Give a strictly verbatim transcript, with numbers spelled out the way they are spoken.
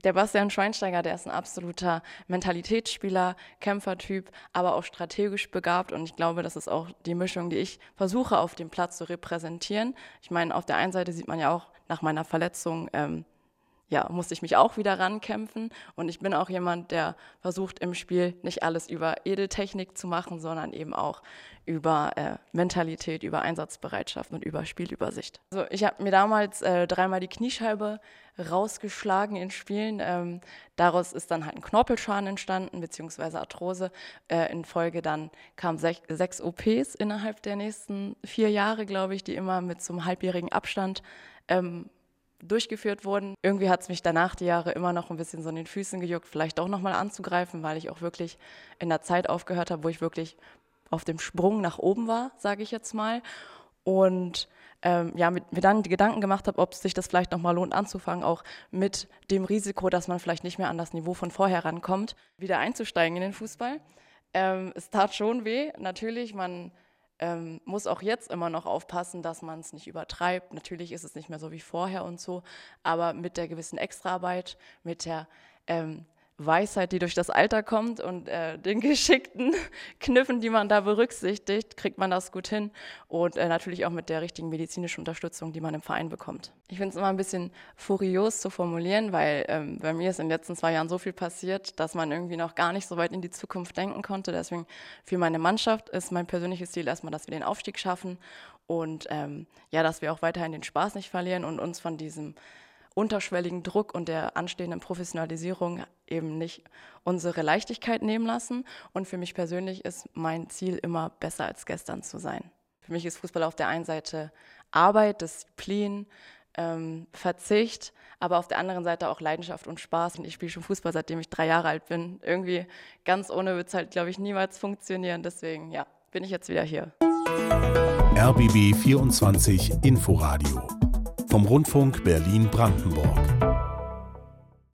Der Bastian Schweinsteiger, der ist ein absoluter Mentalitätsspieler, Kämpfertyp, aber auch strategisch begabt. Und ich glaube, das ist auch die Mischung, die ich versuche auf dem Platz zu repräsentieren. Ich meine, auf der einen Seite sieht man ja auch nach meiner Verletzung, ähm, ja, musste ich mich auch wieder rankämpfen. Und ich bin auch jemand, der versucht im Spiel nicht alles über Edeltechnik zu machen, sondern eben auch über äh, Mentalität, über Einsatzbereitschaft und über Spielübersicht. Also ich habe mir damals äh, dreimal die Kniescheibe rausgeschlagen in Spielen. Ähm, daraus ist dann halt ein Knorpelschaden entstanden, beziehungsweise Arthrose. Äh, in Folge dann kamen sech, sechs O Ps innerhalb der nächsten vier Jahre, glaube ich, die immer mit so einem halbjährigen Abstand ähm, durchgeführt wurden. Irgendwie hat es mich danach die Jahre immer noch ein bisschen so in den Füßen gejuckt, vielleicht auch nochmal anzugreifen, weil ich auch wirklich in der Zeit aufgehört habe, wo ich wirklich auf dem Sprung nach oben war, sage ich jetzt mal. Und ähm, ja, mit, mir dann die Gedanken gemacht habe, ob sich das vielleicht nochmal lohnt anzufangen, auch mit dem Risiko, dass man vielleicht nicht mehr an das Niveau von vorher rankommt, wieder einzusteigen in den Fußball. Ähm, es tat schon weh, natürlich, man Ähm, muss auch jetzt immer noch aufpassen, dass man es nicht übertreibt. Natürlich ist es nicht mehr so wie vorher und so, aber mit der gewissen Extraarbeit, mit der ähm, Weisheit, die durch das Alter kommt und äh, den geschickten Kniffen, die man da berücksichtigt, kriegt man das gut hin und äh, natürlich auch mit der richtigen medizinischen Unterstützung, die man im Verein bekommt. Ich finde es immer ein bisschen furios zu formulieren, weil ähm, bei mir ist in den letzten zwei Jahren so viel passiert, dass man irgendwie noch gar nicht so weit in die Zukunft denken konnte. Deswegen für meine Mannschaft ist mein persönliches Ziel erstmal, dass wir den Aufstieg schaffen und ähm, ja, dass wir auch weiterhin den Spaß nicht verlieren und uns von diesem unterschwelligen Druck und der anstehenden Professionalisierung eben nicht unsere Leichtigkeit nehmen lassen. Und für mich persönlich ist mein Ziel immer besser als gestern zu sein. Für mich ist Fußball auf der einen Seite Arbeit, Disziplin, ähm, Verzicht, aber auf der anderen Seite auch Leidenschaft und Spaß. Und ich spiele schon Fußball, seitdem ich drei Jahre alt bin. Irgendwie ganz ohne wird es halt, glaube ich, niemals funktionieren. Deswegen, ja, bin ich jetzt wieder hier. R B B vierundzwanzig Inforadio vom Rundfunk Berlin-Brandenburg.